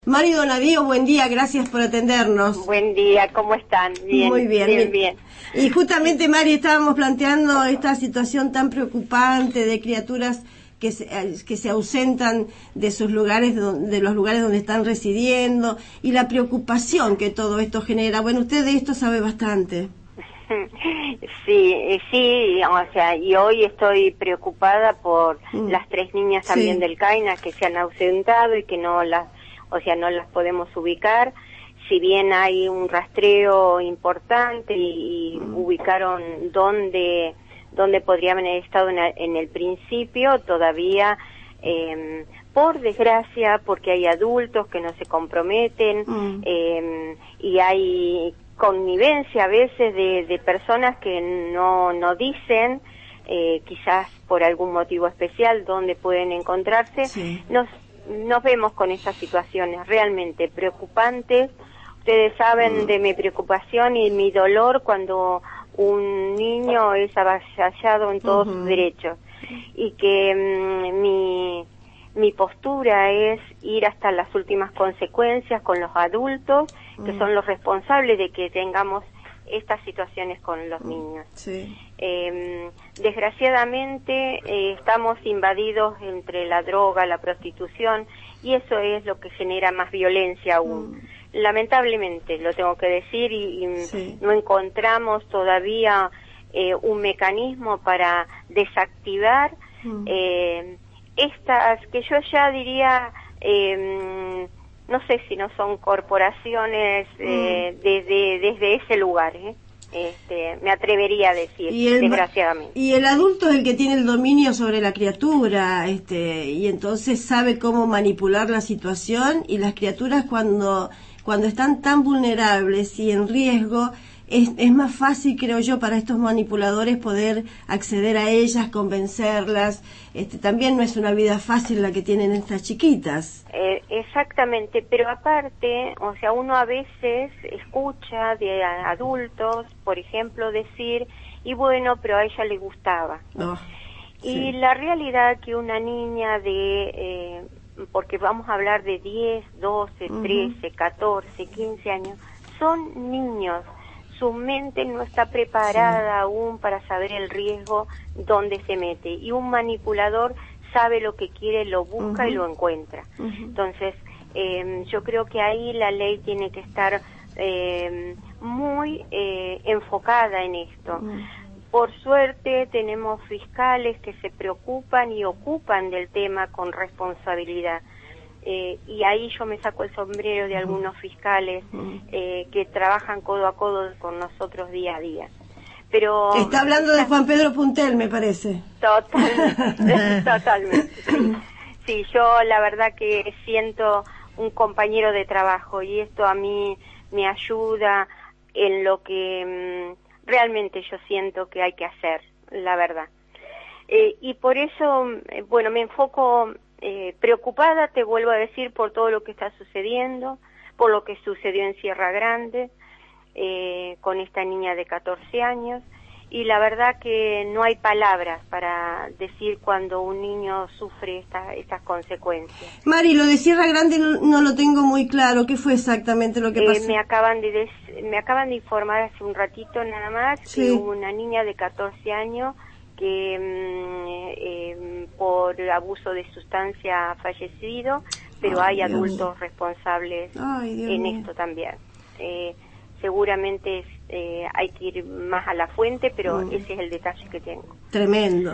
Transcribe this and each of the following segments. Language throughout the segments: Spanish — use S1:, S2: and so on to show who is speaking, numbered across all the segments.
S1: Mari Donadio, buen día, gracias por atendernos.
S2: Buen día, ¿cómo están? Bien,
S1: muy bien,
S2: bien.
S1: Y justamente, Mari, estábamos planteando esta situación tan preocupante de criaturas que se ausentan de sus lugares, de los lugares donde están residiendo, y la preocupación que todo esto genera. Bueno, usted de esto sabe bastante.
S2: Sí, o sea, y hoy estoy preocupada por las 3 niñas también del CAINA que se han ausentado y que no las podemos ubicar. Si bien hay un rastreo importante y ubicaron dónde podrían haber estado en el principio, todavía, por desgracia, porque hay adultos que no se comprometen, y hay connivencia a veces de personas que no dicen, quizás por algún motivo especial, dónde pueden encontrarse.
S1: Sí.
S2: Nos vemos con esas situaciones realmente preocupantes. Ustedes saben de mi preocupación y mi dolor cuando un niño es avasallado en todos sus derechos, y que mi postura es ir hasta las últimas consecuencias con los adultos, que son los responsables de que tengamos estas situaciones con los niños.
S1: Sí.
S2: Desgraciadamente estamos invadidos entre la droga, la prostitución, y eso es lo que genera más violencia aún. Lamentablemente, lo tengo que decir, y no encontramos todavía un mecanismo para desactivar estas, que yo ya diría, no sé si no son corporaciones desde ese lugar, me atrevería a decir, desgraciadamente.
S1: Y el adulto es el que tiene el dominio sobre la criatura, y entonces sabe cómo manipular la situación, y las criaturas cuando están tan vulnerables y en riesgo, es más fácil, creo yo, para estos manipuladores poder acceder a ellas, convencerlas. También no es una vida fácil la que tienen estas chiquitas.
S2: Exactamente, pero aparte, o sea, uno a veces escucha de adultos, por ejemplo, decir, y bueno, pero a ella le gustaba. Y la realidad que una niña porque vamos a hablar de 10, 12, 13, 14, 15 años, son niños. Su mente no está preparada aún para saber el riesgo donde se mete, y un manipulador sabe lo que quiere, lo busca y lo encuentra. Entonces, yo creo que ahí la ley tiene que estar muy enfocada en esto. Por suerte tenemos fiscales que se preocupan y ocupan del tema con responsabilidad. Y ahí yo me saco el sombrero de algunos fiscales que trabajan codo a codo con nosotros día a día. Pero
S1: está hablando de Juan Pedro Puntel, me parece.
S2: Totalmente. Sí, yo la verdad que siento un compañero de trabajo, y esto a mí me ayuda en lo que realmente yo siento que hay que hacer, la verdad. Y por eso, bueno, me enfoco preocupada, te vuelvo a decir, por todo lo que está sucediendo, por lo que sucedió en Sierra Grande, con esta niña de 14 años, y la verdad que no hay palabras para decir cuando un niño sufre estas consecuencias.
S1: Mari, lo de Sierra Grande no lo tengo muy claro. ¿Qué fue exactamente lo que pasó?
S2: Me acaban de informar hace un ratito nada más que hubo una niña de 14 años que por abuso de sustancia ha fallecido, pero hay adultos responsables en esto también. Seguramente hay que ir más a la fuente, pero ese es el detalle que tengo.
S1: Tremendo,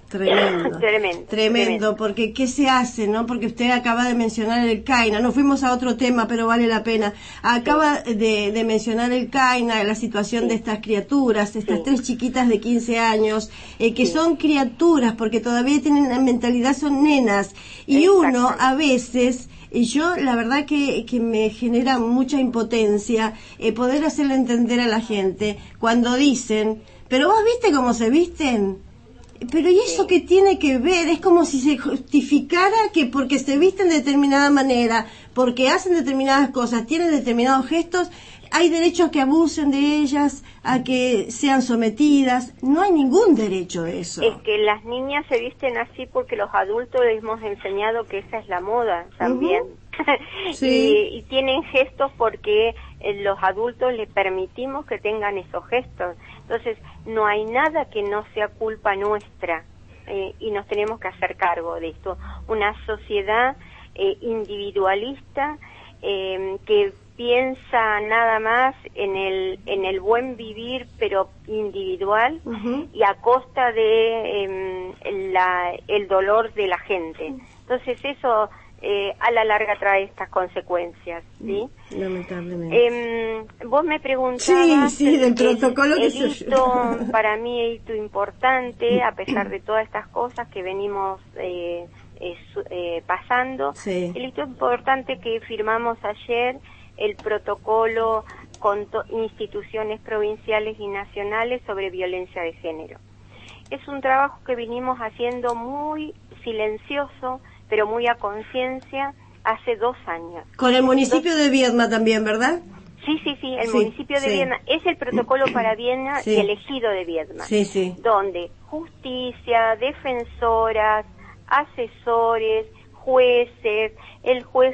S1: porque ¿qué se hace, no? Porque usted acaba de mencionar el CAINA, nos fuimos a otro tema, pero vale la pena. Acaba de mencionar el CAINA, la situación de estas criaturas, estas 3 chiquitas de 15 años, que son criaturas, porque todavía tienen la mentalidad, son nenas, y uno a veces... Yo, la verdad que me genera mucha impotencia poder hacerle entender a la gente cuando dicen, pero vos viste cómo se visten, pero ¿y eso qué tiene que ver? Es como si se justificara que porque se visten de determinada manera, porque hacen determinadas cosas, tienen determinados gestos, hay derechos que abusen de ellas, a que sean sometidas. No hay ningún derecho a eso.
S2: Es que las niñas se visten así porque los adultos les hemos enseñado que esa es la moda también.
S1: Sí.
S2: y tienen gestos porque los adultos les permitimos que tengan esos gestos. Entonces, no hay nada que no sea culpa nuestra, y nos tenemos que hacer cargo de esto. Una sociedad individualista que piensa nada más en el buen vivir, pero individual, y a costa de el dolor de la gente. Entonces eso a la larga trae estas consecuencias, ¿sí?
S1: Lamentablemente.
S2: Vos me preguntabas
S1: del protocolo
S2: el hito, para mí el hito importante, a pesar de todas estas cosas que venimos pasando, el hito importante que firmamos ayer, el protocolo con instituciones provinciales y nacionales sobre violencia de género. Es un trabajo que venimos haciendo muy silencioso, pero muy a conciencia, hace 2 años.
S1: Con el municipio de Viedma también, ¿verdad?
S2: Sí, el municipio de Viedma es el protocolo para Viedma y el ejido de Viedma, donde justicia, defensoras, asesores, jueces, el juez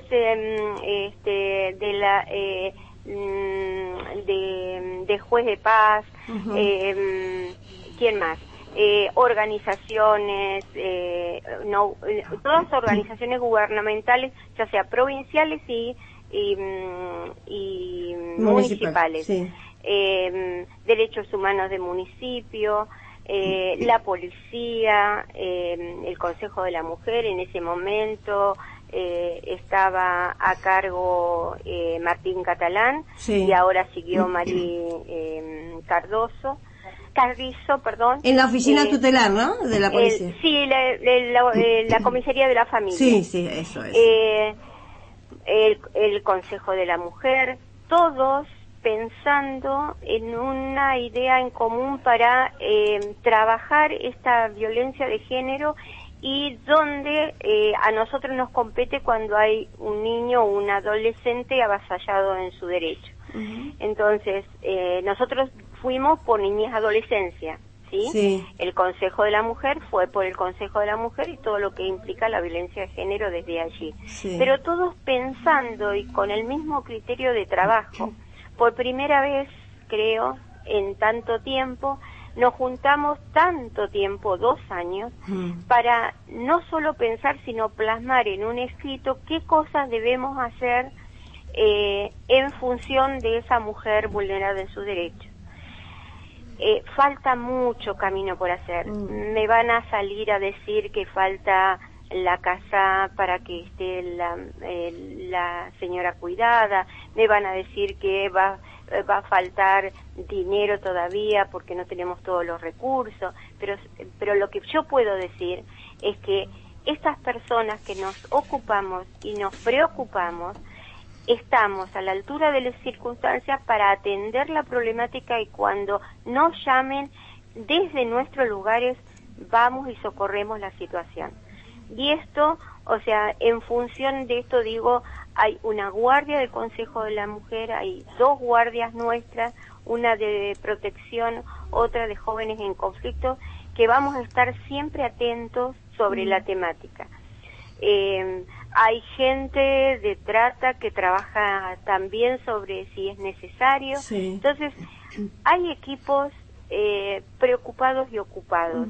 S2: de juez de paz, ¿quién más? Organizaciones, todas organizaciones gubernamentales, ya sea provinciales y municipales, derechos humanos de municipio, la policía, el Consejo de la Mujer. En ese momento estaba a cargo Martín Catalán, y ahora siguió Carrizo, perdón.
S1: En la oficina tutelar, ¿no? De la policía.
S2: La comisaría de la familia.
S1: Sí, eso es.
S2: El Consejo de la Mujer, todos pensando en una idea en común para trabajar esta violencia de género, y donde a nosotros nos compete cuando hay un niño o un adolescente avasallado en su derecho. Entonces, nosotros fuimos por niñez adolescencia, ¿sí? El Consejo de la Mujer fue por el Consejo de la Mujer y todo lo que implica la violencia de género desde allí. Pero todos pensando y con el mismo criterio de trabajo. Por primera vez, creo, en tanto tiempo, nos juntamos tanto tiempo, 2 años, para no solo pensar, sino plasmar en un escrito qué cosas debemos hacer en función de esa mujer vulnerada en sus derechos. Falta mucho camino por hacer. Me van a salir a decir que falta la casa para que esté la señora cuidada, me van a decir que va a faltar dinero todavía porque no tenemos todos los recursos, pero lo que yo puedo decir es que estas personas que nos ocupamos y nos preocupamos estamos a la altura de las circunstancias para atender la problemática, y cuando nos llamen desde nuestros lugares vamos y socorremos la situación. Y esto, o sea, en función de esto digo, hay una guardia del Consejo de la Mujer, hay 2 guardias nuestras, una de protección, otra de jóvenes en conflicto, que vamos a estar siempre atentos sobre la temática. Hay gente de trata que trabaja también sobre si es necesario. Entonces, hay equipos preocupados y ocupados.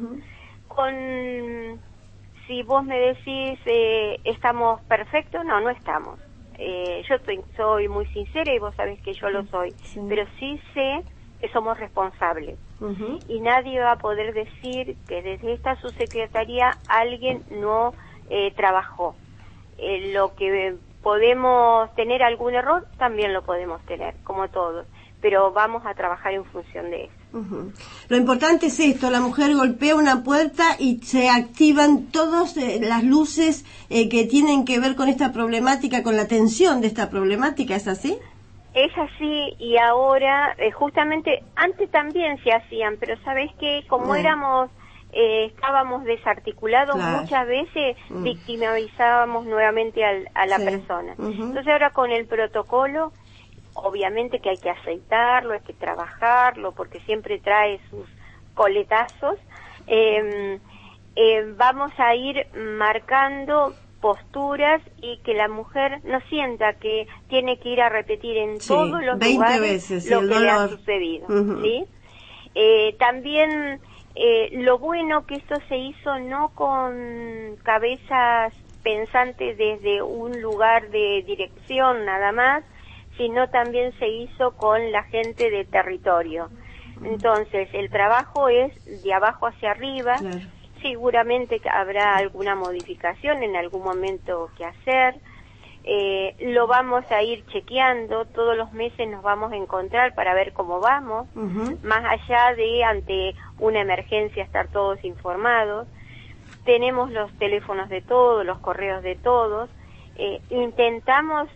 S2: Si vos me decís, ¿estamos perfectos? No estamos. Yo soy muy sincera y vos sabés que yo lo soy. Pero sí sé que somos responsables. Y nadie va a poder decir que desde esta subsecretaría alguien no trabajó. Lo que podemos tener algún error, también lo podemos tener, como todos, pero vamos a trabajar en función de eso.
S1: Lo importante es esto: la mujer golpea una puerta y se activan todas las luces que tienen que ver con esta problemática, con la atención de esta problemática. ¿Es así?
S2: Es así, y ahora, justamente, antes también se hacían, pero ¿sabés qué? Como estábamos desarticulados, muchas veces victimizábamos nuevamente a la persona. Entonces ahora con el protocolo, obviamente que hay que aceitarlo, hay que trabajarlo, porque siempre trae sus coletazos. Vamos a ir marcando posturas y que la mujer no sienta que tiene que ir a repetir en
S1: sí,
S2: todos los
S1: 20
S2: lugares
S1: veces,
S2: lo
S1: el
S2: que
S1: dolor.
S2: le ha sucedido, ¿sí? También lo bueno que esto se hizo no con cabezas pensantes desde un lugar de dirección nada más, sino también se hizo con la gente de territorio. Entonces, el trabajo es de abajo hacia arriba.
S1: Claro.
S2: Seguramente habrá alguna modificación en algún momento que hacer. Lo vamos a ir chequeando, todos los meses nos vamos a encontrar para ver cómo vamos, más allá de ante una emergencia estar todos informados. Tenemos los teléfonos de todos, los correos de todos. Intentamos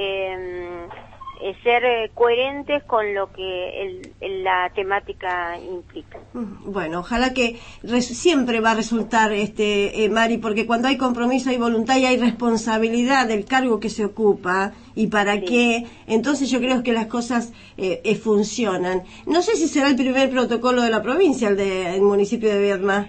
S2: ser coherentes con lo que la temática implica.
S1: Bueno, ojalá que siempre va a resultar, Mari, porque cuando hay compromiso, hay voluntad y hay responsabilidad del cargo que se ocupa y para
S2: Sí.
S1: qué, entonces yo creo que las cosas funcionan. No sé si será el primer protocolo de la provincia, el del municipio de Viedma.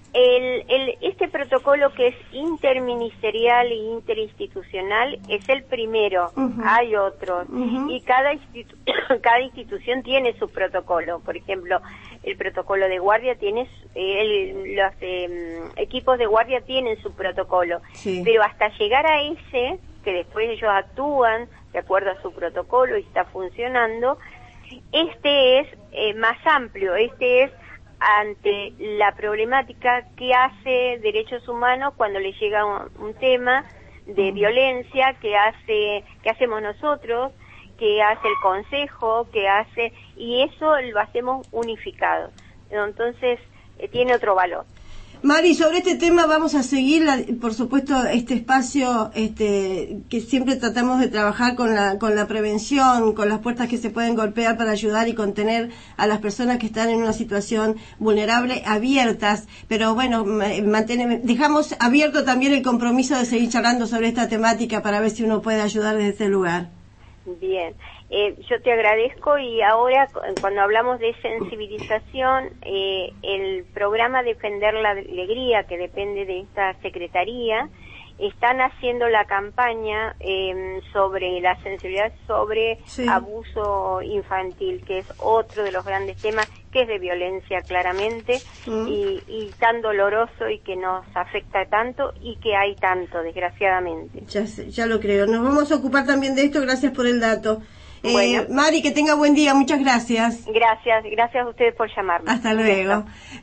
S2: Este protocolo, que es interministerial e interinstitucional, es el primero. Hay otros, y cada institución tiene su protocolo. Por ejemplo, el protocolo de guardia tiene, los equipos de guardia tienen su protocolo,
S1: sí.
S2: Pero hasta llegar a ese, que después ellos actúan de acuerdo a su protocolo y está funcionando, este es más amplio, este es ante la problemática que hace Derechos Humanos cuando le llega un tema de violencia, que hacemos nosotros, que hace el Consejo, y eso lo hacemos unificado. Entonces, tiene otro valor.
S1: Mari, sobre este tema vamos a seguir, por supuesto, este espacio que siempre tratamos de trabajar con la prevención, con las puertas que se pueden golpear para ayudar y contener a las personas que están en una situación vulnerable, abiertas, pero bueno, dejamos abierto también el compromiso de seguir charlando sobre esta temática para ver si uno puede ayudar desde este lugar.
S2: Bien, yo te agradezco, y ahora cuando hablamos de sensibilización, el programa Defender la Alegría, que depende de esta secretaría, están haciendo la campaña sobre la sensibilidad sobre
S1: sí.
S2: abuso infantil, que es otro de los grandes temas, que es de violencia claramente, y tan doloroso y que nos afecta tanto y que hay tanto, desgraciadamente.
S1: Ya lo creo. Nos vamos a ocupar también de esto. Gracias por el dato.
S2: Bueno.
S1: Mari, que tenga buen día. Muchas gracias.
S2: Gracias a ustedes por llamarme.
S1: Hasta luego.